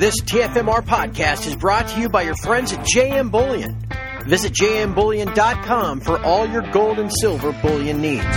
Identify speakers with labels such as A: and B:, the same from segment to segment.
A: This TFMR podcast is brought to you by your friends at JM Bullion. Visit jmbullion.com for all your gold and silver bullion needs.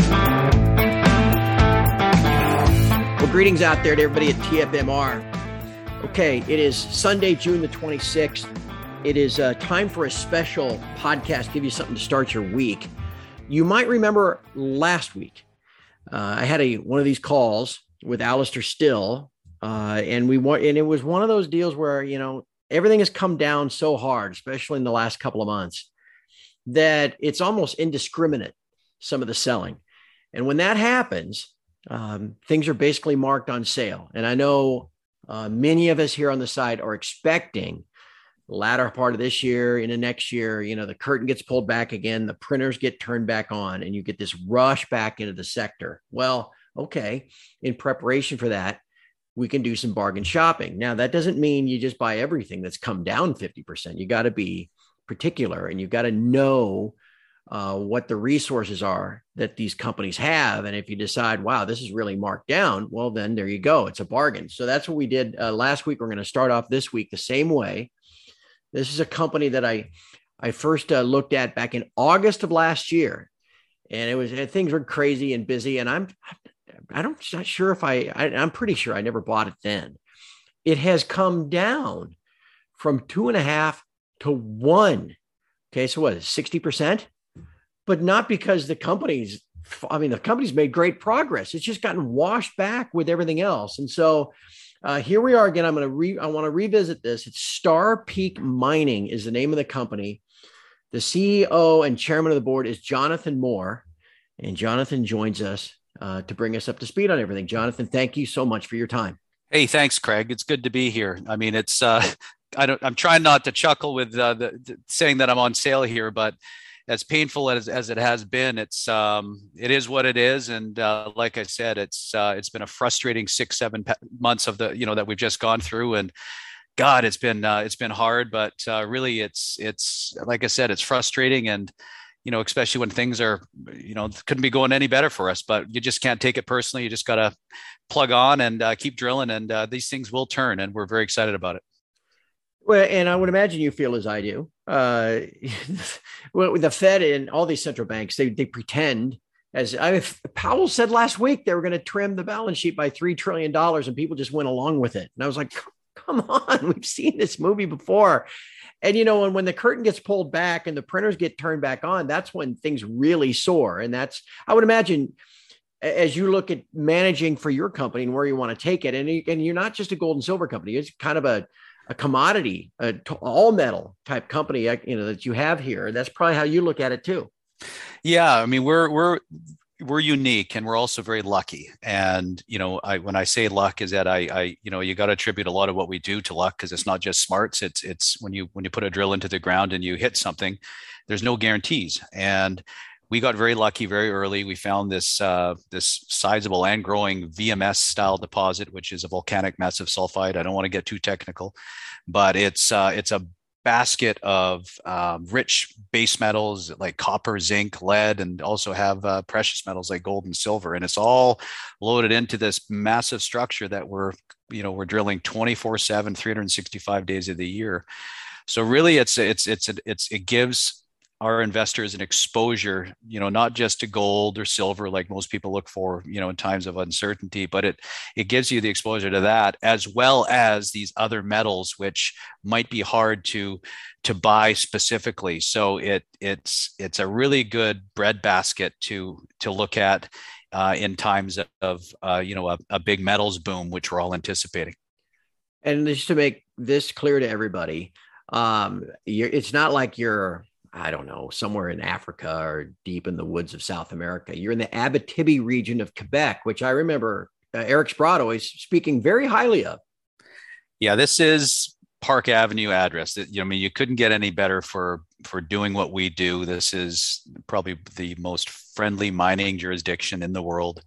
A: Well, greetings out there to everybody at TFMR. Okay, it is Sunday, June the 26th. It is time for a special podcast, give you something to start your week. You might remember last week, I had one of these calls with Alistair Still, and it was one of those deals where, everything has come down so hard, especially in the last couple of months, that it's almost indiscriminate, some of the selling. And when that happens, things are basically marked on sale. And I know many of us here on the side are expecting the latter part of this year, into next year, the curtain gets pulled back again, the printers get turned back on, and you get this rush back into the sector. Well, okay, in preparation for that, we can do some bargain shopping. Now, that doesn't mean you just buy everything that's come down 50%. You got to be particular, and you've got to know what the resources are that these companies have. And if you decide, wow, this is really marked down, well, then there you go. It's a bargain. So that's what we did last week. We're going to start off this week the same way. This is a company that I first looked at back in August of last year, and things were crazy and busy. And I'm pretty sure I never bought it then. It has come down from 2.5 to 1. Okay. So what is 60%, but not because the company's made great progress. It's just gotten washed back with everything else. And so here we are again. I want to revisit this. It's Star Peak Mining is the name of the company. The CEO and chairman of the board is Jonathan Moore, and Jonathan joins us to bring us up to speed on everything. Jonathan, thank you so much for your time.
B: Hey, thanks, Craig. It's good to be here. I mean, it's I'm trying not to chuckle with saying that I'm on sale here, but as painful as it has been, it is what it is. And like I said, it's been a frustrating 6-7 months of that we've just gone through. And God, it's been hard, but really it's like I said, it's frustrating. And especially when things are, couldn't be going any better for us, but you just can't take it personally. You just got to plug on and keep drilling, and these things will turn, and we're very excited about it.
A: Well, and I would imagine you feel as I do. Well, with the Fed and all these central banks, they pretend, Powell said last week, they were going to trim the balance sheet by $3 trillion, and people just went along with it. And I was like, come on, we've seen this movie before. And, when the curtain gets pulled back and the printers get turned back on, that's when things really soar. And I would imagine, as you look at managing for your company and where you want to take it, and you're not just a gold and silver company, it's kind of a commodity, all metal type company, that you have here. That's probably how you look at it too.
B: Yeah. I mean, we're unique, and we're also very lucky. And, when I say luck is that you got to attribute a lot of what we do to luck, because it's not just smarts. It's when you put a drill into the ground and you hit something, there's no guarantees. And we got very lucky very early. We found this sizable and growing VMS style deposit, which is a volcanic massive sulfide. I don't want to get too technical, but it's a basket of rich base metals like copper, zinc, lead, and also have precious metals like gold and silver. And it's all loaded into this massive structure that we're drilling 24/7, 365 days of the year. So really, it gives our investors an exposure, not just to gold or silver like most people look for, in times of uncertainty, but it gives you the exposure to that, as well as these other metals, which might be hard to buy specifically. So it's a really good breadbasket to look at in times of a big metals boom, which we're all anticipating.
A: And just to make this clear to everybody, it's not like you're, I don't know, somewhere in Africa or deep in the woods of South America. You're in the Abitibi region of Quebec, which I remember Eric Sprott always speaking very highly of.
B: Yeah, this is Park Avenue address. You couldn't get any better for doing what we do. This is probably the most friendly mining jurisdiction in the world.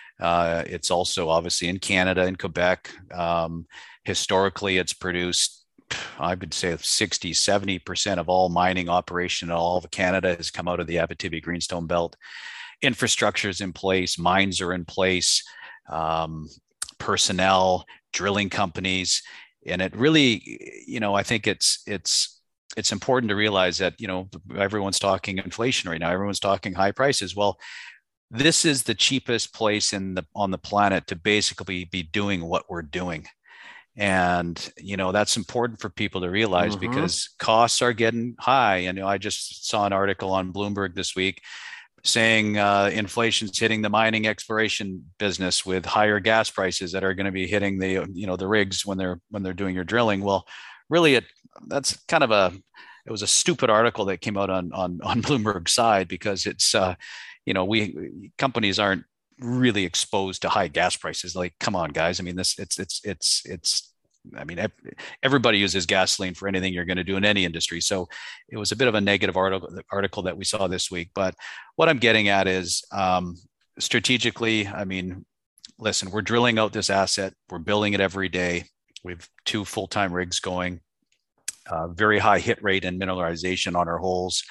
B: It's also obviously in Canada, in Quebec. Historically, it's produced, I would say 60-70% of all mining operation in all of Canada has come out of the Abitibi Greenstone Belt. Infrastructure is in place, mines are in place, personnel, drilling companies. And it really, I think it's important to realize that, everyone's talking inflation right now. Everyone's talking high prices. Well, this is the cheapest place on the planet to basically be doing what we're doing. And, that's important for people to realize because costs are getting high. And I just saw an article on Bloomberg this week saying inflation's hitting the mining exploration business with higher gas prices that are going to be hitting the rigs when they're doing your drilling. Well, really, that's kind of it was a stupid article that came out on Bloomberg's side because it's companies aren't really exposed to high gas prices. Like, come on, guys. I mean, everybody uses gasoline for anything you're going to do in any industry. So it was a bit of a negative article that we saw this week. But what I'm getting at is strategically, listen, we're drilling out this asset. We're building it every day. We have 2 full-time rigs going, very high hit rate and mineralization on our holes.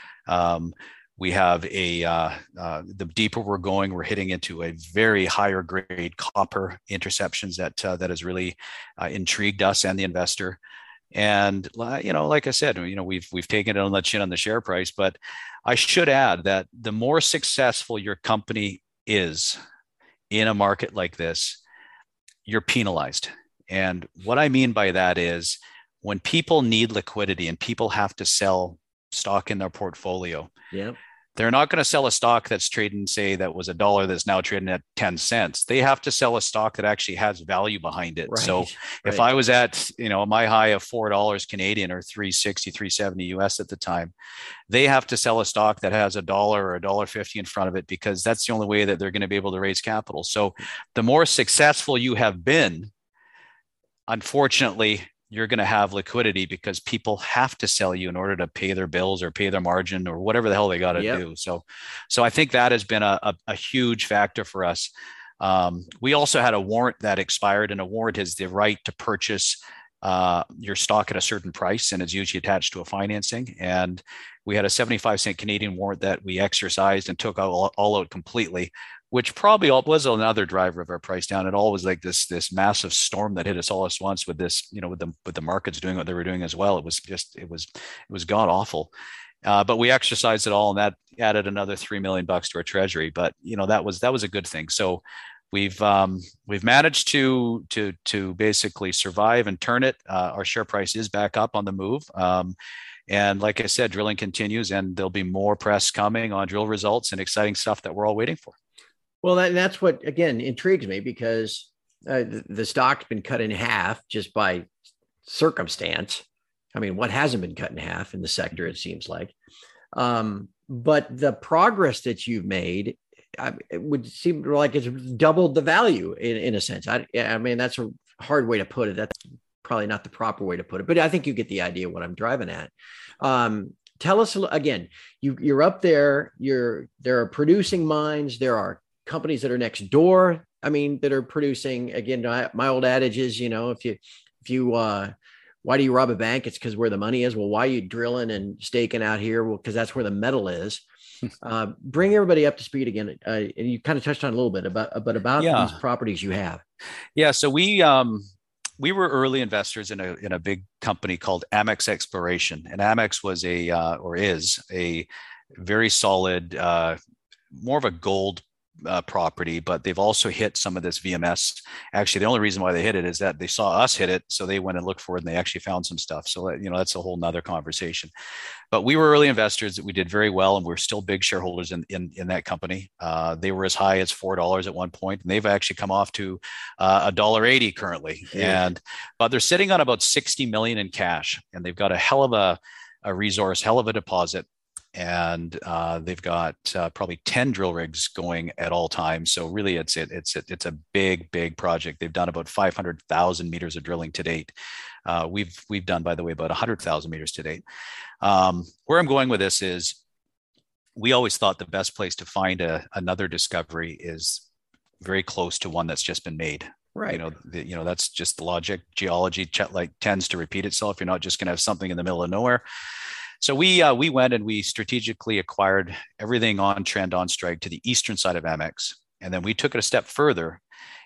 B: We have the deeper we're going, we're hitting into a very higher grade copper interceptions that has really intrigued us and the investor. And like I said, we've taken it on the chin on the share price. But I should add that the more successful your company is in a market like this, you're penalized. And what I mean by that is when people need liquidity and people have to sell stock in their portfolio.
A: Yeah.
B: They're not going to sell a stock that's trading, say, that was $1 that's now trading at 10 cents. They have to sell a stock that actually has value behind it. Right, so if I was at, my high of $4 Canadian or 360, 370 US at the time, they have to sell a stock that has $1 or $1.50 in front of it because that's the only way that they're going to be able to raise capital. So the more successful you have been, unfortunately, you're going to have liquidity because people have to sell you in order to pay their bills or pay their margin or whatever the hell they got to do. So I think that has been a huge factor for us. We also had a warrant that expired, and a warrant is the right to purchase your stock at a certain price, and it's usually attached to a financing. And we had a 75-cent Canadian warrant that we exercised and took all out completely, which probably was another driver of our price down. It all was like this massive storm that hit us all at once with this, with the markets doing what they were doing as well. It was god awful. But we exercised it all, and that added another $3 million to our treasury. But that was a good thing. So we've managed to basically survive and turn it. Our share price is back up on the move. And like I said, drilling continues, and there'll be more press coming on drill results and exciting stuff that we're all waiting for.
A: Well, that's what, again, intrigues me because the stock's been cut in half just by circumstance. I mean, what hasn't been cut in half in the sector, it seems like. But the progress that you've made, it would seem like it's doubled the value in a sense. I mean, that's a hard way to put it. That's probably not the proper way to put it, but I think you get the idea of what I'm driving at. Tell us again, you're up there, there are producing mines, there are companies that are next door. I mean, that are producing. Again, my old adage is, why do you rob a bank? It's because where the money is. Well, why are you drilling and staking out here? Well, because that's where the metal is. Bring everybody up to speed again. And you kind of touched on a little bit about these properties you have.
B: Yeah. So we were early investors in a big company called Amex Exploration, and Amex was is a very solid, more of a gold property, but they've also hit some of this VMS. Actually, the only reason why they hit it is that they saw us hit it, so they went and looked for it, and they actually found some stuff. So that's a whole nother conversation. But we were early investors. We did very well, and we're still big shareholders in that company. They were as high as $4 at one point, and they've actually come off to $1.80 currently.
A: Yeah.
B: But they're sitting on about $60 million in cash, and they've got a hell of a resource, hell of a deposit. And they've got probably 10 drill rigs going at all times. So really, it's a big project. They've done about 500,000 meters of drilling to date. We've done, by the way, about 100,000 meters to date. Where I'm going with this is, we always thought the best place to find another discovery is very close to one that's just been made.
A: Right.
B: That's just the logic. Geology tends to repeat itself. You're not just going to have something in the middle of nowhere. So we went and we strategically acquired everything on trend, on strike to the eastern side of Amex. And then we took it a step further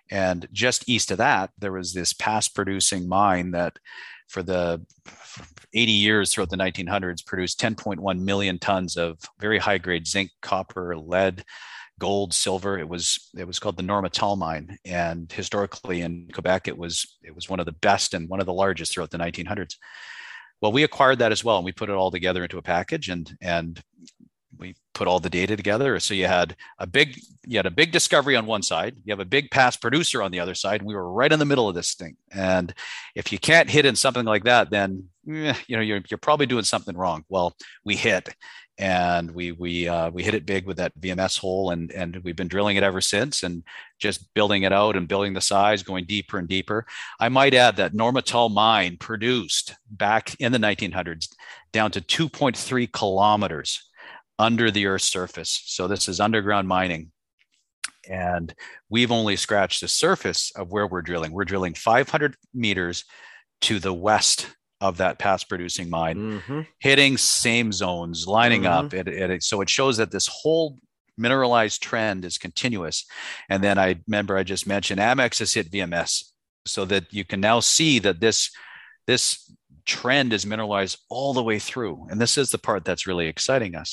B: And just east of that, there was this past producing mine that for the 80 years throughout the 1900s produced 10.1 million tons of very high grade zinc, copper, lead, gold, silver. It was called the Normatal mine, and historically in Quebec, it was one of the best and one of the largest throughout the 1900s. Well, we acquired that as well, and we put it all together into a package, and we put all the data together. So you had a big discovery on one side, you have a big past producer on the other side, and we were right in the middle of this thing. And if you can't hit in something like that, then you're probably doing something wrong. Well, we hit, and we hit it big with that VMS hole, and we've been drilling it ever since, and just building it out and building the size, going deeper and deeper. I might add that Normatal mine produced back in the 1900s down to 2.3 kilometers under the Earth's surface. So this is underground mining. And we've only scratched the surface of where we're drilling. We're drilling 500 meters to the west of that past producing mine, hitting same zones, lining up. So it shows that this whole mineralized trend is continuous. And then I remember I just mentioned Amex has hit VMS, so that you can now see that this trend is mineralized all the way through. And this is the part that's really exciting us.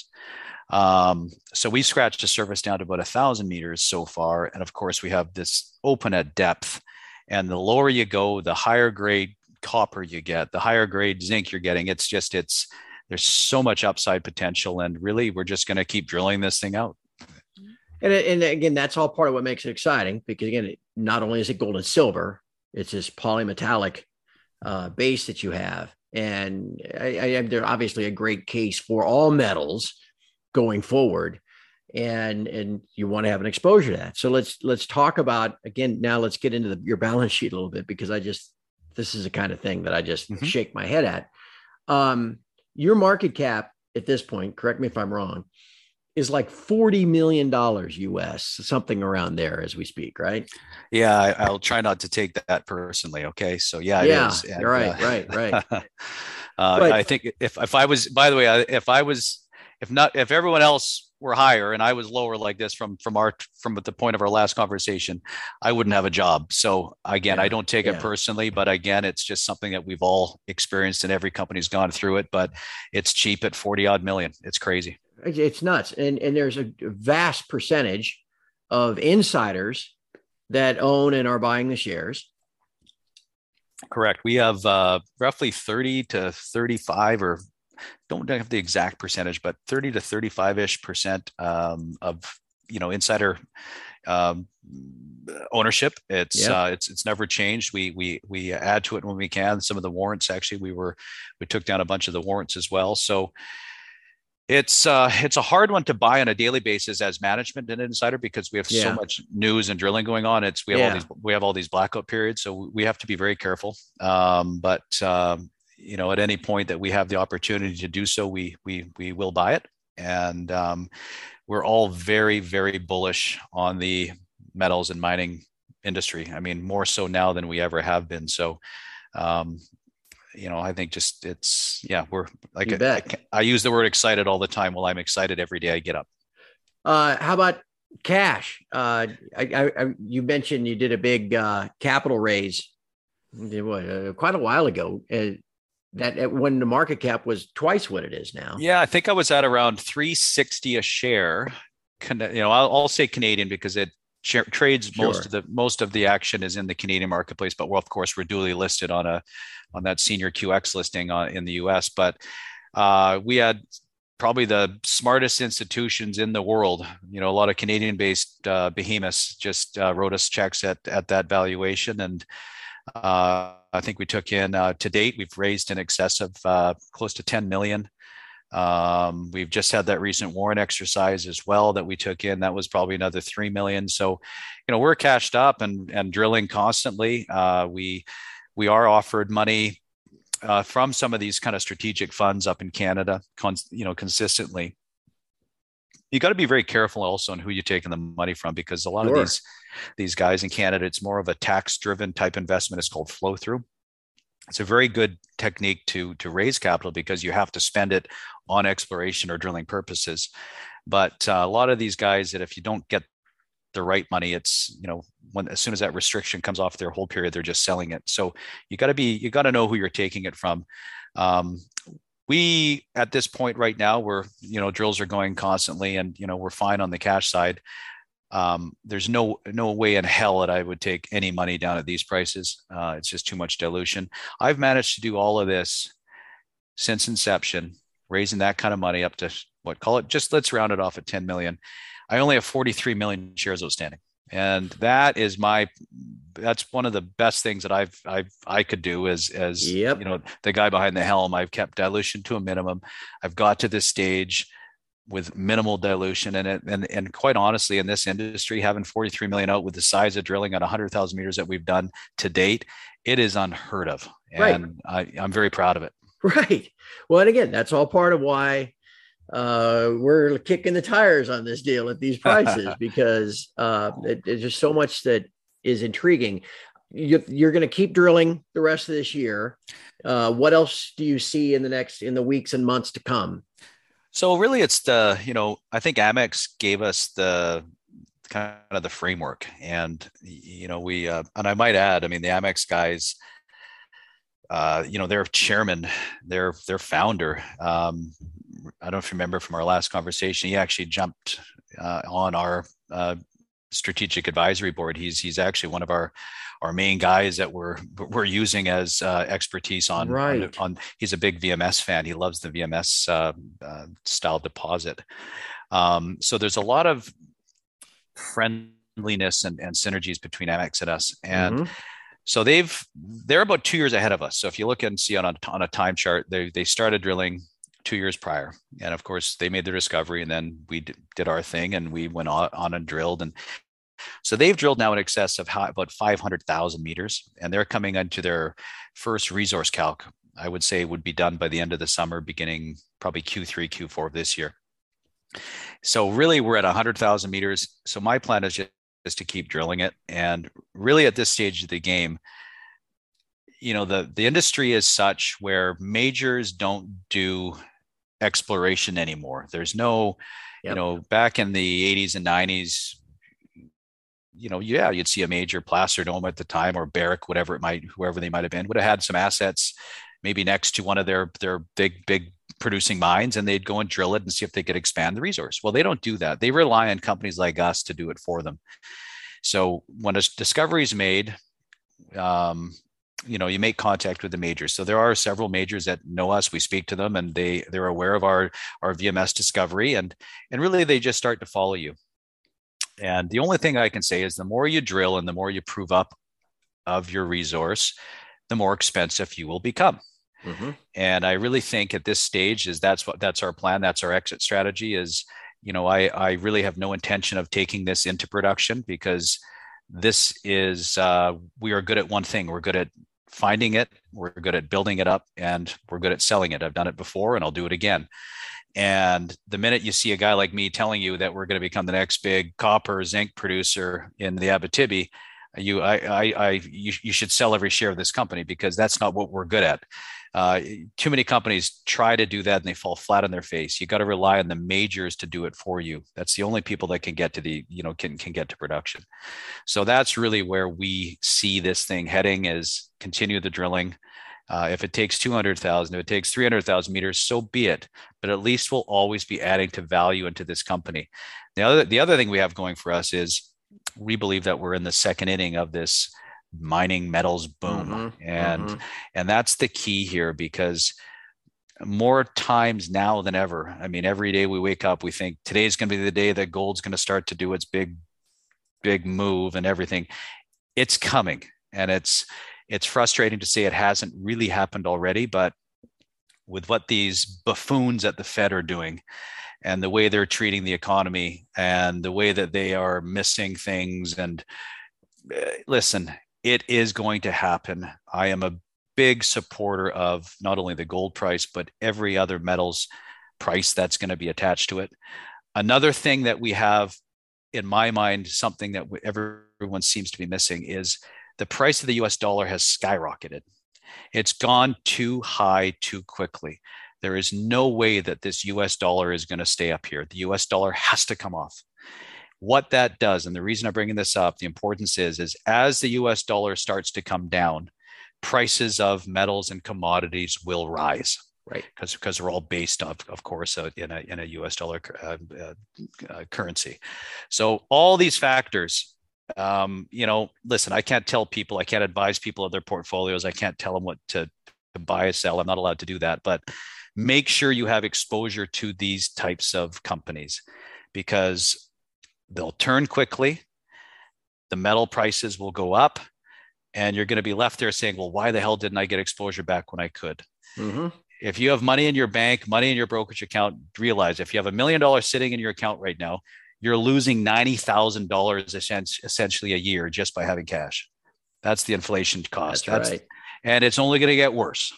B: So we scratched the surface down to about 1,000 meters so far. And of course, we have this open at depth. And the lower you go, the higher grade copper you get, the higher grade zinc you're getting. There's so much upside potential. And really, we're just going to keep drilling this thing out.
A: And again, that's all part of what makes it exciting, because again, not only is it gold and silver, it's this polymetallic base that you have. And there's obviously a great case for all metals going forward, and you want to have an exposure to that. So let's talk about, again, now let's get into your balance sheet a little bit, because this is the kind of thing that I just shake my head at. Your market cap at this point, correct me if I'm wrong, is like $40 million US, something around there as we speak, right?
B: Yeah, I'll try not to take that personally. Okay, so it is. And,
A: right.
B: I think if I was, by the way, if everyone else were higher and I was lower like this from the point of our last conversation, I wouldn't have a job. So again, I don't take it personally, but again, it's just something that we've all experienced, and every company's gone through it. But it's cheap at 40 odd million. It's crazy.
A: It's nuts. And there's a vast percentage of insiders that own and are buying the shares.
B: Correct. We have roughly 30 to 35, or don't have the exact percentage, but 30 to 35% of insider ownership. It's never changed. We add to it when we can. Some of the warrants, actually, we took down a bunch of the warrants as well. So it's a hard one to buy on a daily basis as management and insider, because we have so much news and drilling going on. We have all these blackout periods, so we have to be very careful. But at any point that we have the opportunity to do so, we will buy it. And we're all very, very bullish on the metals and mining industry. I mean, more so now than we ever have been. So, I think we're like, I use the word excited all the time. Well, I'm excited every day I get up.
A: How about cash? You mentioned you did a big capital raise quite a while ago. That when the market cap was twice what it is now.
B: Yeah, I think I was at around 360 a share. I'll say Canadian because it trades most of the action is in the Canadian marketplace. But of course, we're duly listed on that senior QX listing in the US. But we had probably the smartest institutions in the world. A lot of Canadian-based behemoths just wrote us checks at that valuation, and I think we took in to date, we've raised in excess of close to 10 million. We've just had that recent warrant exercise as well that we took in. That was probably another 3 million. So, we're cashed up and drilling constantly. We are offered money from some of these kind of strategic funds up in Canada, consistently. You got to be very careful also on who you're taking the money from, because a lot of these guys in Canada, it's more of a tax-driven type investment. It's called flow through. It's a very good technique to raise capital, because you have to spend it on exploration or drilling purposes. But a lot of these guys, that if you don't get the right money, it's, as soon as that restriction comes off their hold period, they're just selling it. So you got to know who you're taking it from. We, at this point right now, drills are going constantly, and, we're fine on the cash side. There's no way in hell that I would take any money down at these prices. It's just too much dilution. I've managed to do all of this since inception, raising that kind of money up to let's round it off at 10 million. I only have 43 million shares outstanding. And that's one of the best things that I could do as
A: yep.
B: The guy behind the helm. I've kept dilution to a minimum. I've got to this stage with minimal dilution in it. And quite honestly, in this industry, having 43 million out with the size of drilling at 100,000 meters that we've done to date, it is unheard of. And right. I'm very proud of it.
A: Right. Well, and again, that's all part of why we're kicking the tires on this deal at these prices, because there's just so much that is intriguing. You're going to keep drilling the rest of this year. What else do you see in the weeks and months to come?
B: So really it's I think Amex gave us the kind of the framework, and, we, and I might add, the Amex guys, their chairman, their founder, I don't know if you remember from our last conversation, he actually jumped on our strategic advisory board. He's actually one of our main guys that we're using as expertise on.
A: Right.
B: He's a big VMS fan. He loves the VMS style deposit. So there's a lot of friendliness and synergies between Amex and us. And so they're about 2 years ahead of us. So if you look and see on a time chart, they started drilling 2 years prior. And of course they made their discovery, and then we did our thing, and we went on and drilled. And so they've drilled now in excess of about 500,000 meters, and they're coming into their first resource calc. I would say would be done by the end of the summer, beginning probably Q3, Q4 of this year. So really we're at 100,000 meters. So my plan is just to keep drilling it. And really at this stage of the game, the industry is such where majors don't do exploration anymore. There's no, back in the 80s and 90s, you'd see a major, Placer Dome at the time, or Barrick, whoever they might have been, would have had some assets maybe next to one of their big producing mines, and they'd go and drill it and see if they could expand the resource. Well, they don't do that. They rely on companies like us to do it for them. So when a discovery is made, you make contact with the majors. So there are several majors that know us. We speak to them, and they're aware of our VMS discovery, and really they just start to follow you. And the only thing I can say is the more you drill and the more you prove up of your resource, the more expensive you will become. And I really think at this stage that's our plan. That's our exit strategy is, I really have no intention of taking this into production, because this is, we are good at one thing. We're good at finding it. We're good at building it up, and we're good at selling it. I've done it before, and I'll do it again. And the minute you see a guy like me telling you that we're going to become the next big copper zinc producer in the Abitibi, you should sell every share of this company, because that's not what we're good at. Too many companies try to do that and they fall flat on their face. You got to rely on the majors to do it for you. That's the only people that can get to can get to production. So that's really where we see this thing heading, is continue the drilling. If it takes 200,000, if it takes 300,000 meters, so be it. But at least we'll always be adding to value into this company. The other thing we have going for us is we believe that we're in the second inning of this mining metals boom. And that's the key here, because more times now than ever, every day we wake up, we think today's going to be the day that gold's going to start to do its big move and everything. It's coming, and it's frustrating to say it hasn't really happened already, but with what these buffoons at the Fed are doing, and the way they're treating the economy, and the way that they are missing things, and listen, it is going to happen. I am a big supporter of not only the gold price, but every other metals price that's going to be attached to it. Another thing that we have, in my mind, something that everyone seems to be missing, is the price of the US dollar has skyrocketed. It's gone too high too quickly. There is no way that this US dollar is going to stay up here. The US dollar has to come off. What that does, and the reason I'm bringing this up, the importance is as the US dollar starts to come down, prices of metals and commodities will rise.
A: Right.
B: Because they're all based, of course, in a US dollar currency. So all these factors, listen, I can't tell people, I can't advise people of their portfolios. I can't tell them what to buy or sell. I'm not allowed to do that. But make sure you have exposure to these types of companies, because they'll turn quickly. The metal prices will go up, and you're going to be left there saying, well, why the hell didn't I get exposure back when I could? Mm-hmm. If you have money in your bank, money in your brokerage account, realize if you have $1 million sitting in your account right now, you're losing $90,000 essentially a year just by having cash. That's the inflation cost.
A: That's right.
B: And it's only going to get worse.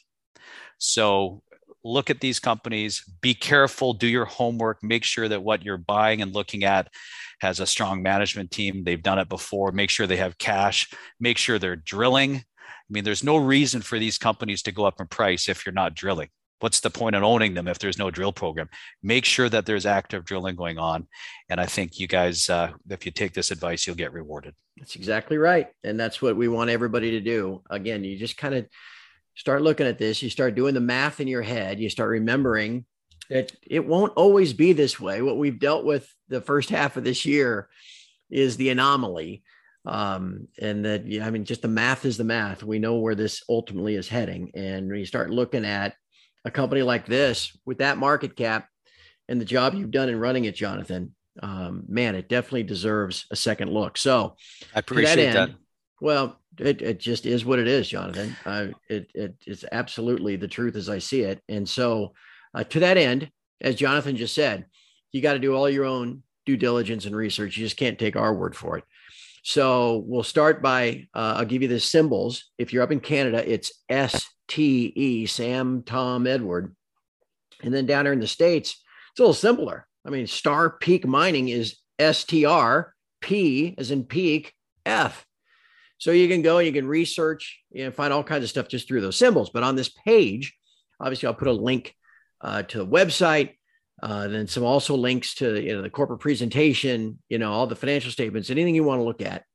B: So look at these companies, be careful, do your homework, make sure that what you're buying and looking at has a strong management team. They've done it before. Make sure they have cash, make sure they're drilling. I mean, there's no reason for these companies to go up in price if you're not drilling. What's the point in owning them if there's no drill program? Make sure that there's active drilling going on. And I think you guys, if you take this advice, you'll get rewarded.
A: That's exactly right. And that's what we want everybody to do. Again, you just kind of start looking at this. You start doing the math in your head. You start remembering that it won't always be this way. What we've dealt with the first half of this year is the anomaly. And that, just the math is the math. We know where this ultimately is heading. And when you start looking at a company like this with that market cap and the job you've done in running it, Jonathan, man, it definitely deserves a second look. So
B: I appreciate that.
A: Well, it just is what it is, Jonathan. It's absolutely the truth as I see it. And so to that end, as Jonathan just said, you got to do all your own due diligence and research. You just can't take our word for it. So we'll start by, I'll give you the symbols. If you're up in Canada, it's STE, Sam, Tom, Edward. And then down here in the States, it's a little simpler. I mean, Star Peak Mining is STR, P as in peak, F. So you can go and you can research and find all kinds of stuff just through those symbols. But on this page, obviously, I'll put a link to the website, then some also links to the corporate presentation, all the financial statements, anything you want to look at,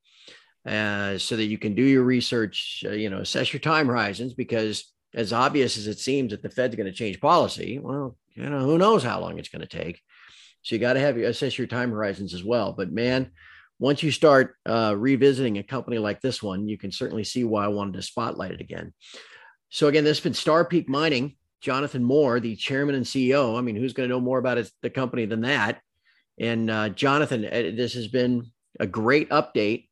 A: so that you can do your research, assess your time horizons, because as obvious as it seems that the Fed's going to change policy, well, who knows how long it's going to take. So you got to assess your time horizons as well. But man, once you start revisiting a company like this one, you can certainly see why I wanted to spotlight it again. So again, this has been Star Peak Mining. Jonathan Moore, the chairman and CEO. I mean, who's going to know more about the company than that? And Jonathan, this has been a great update.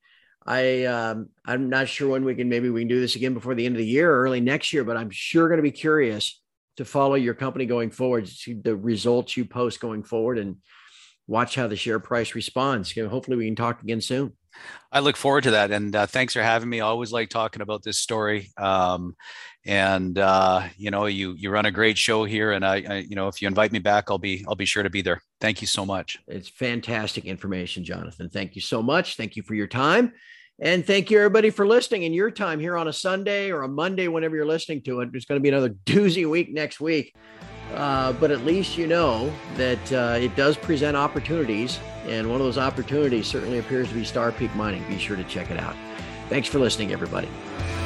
A: I'm not sure when we can do this again before the end of the year or early next year, but I'm sure going to be curious to follow your company going forward, see the results you post going forward, and watch how the share price responds. Hopefully we can talk again soon.
B: I look forward to that. And thanks for having me. I always like talking about this story. You run a great show here, and I if you invite me back, I'll be sure to be there. Thank you so much.
A: It's fantastic information, Jonathan. Thank you so much. Thank you for your time. And thank you, everybody, for listening and your time here on a Sunday or a Monday, whenever you're listening to it. There's going to be another doozy week next week. But at least you know that it does present opportunities. And one of those opportunities certainly appears to be Star Peak Mining. Be sure to check it out. Thanks for listening, everybody.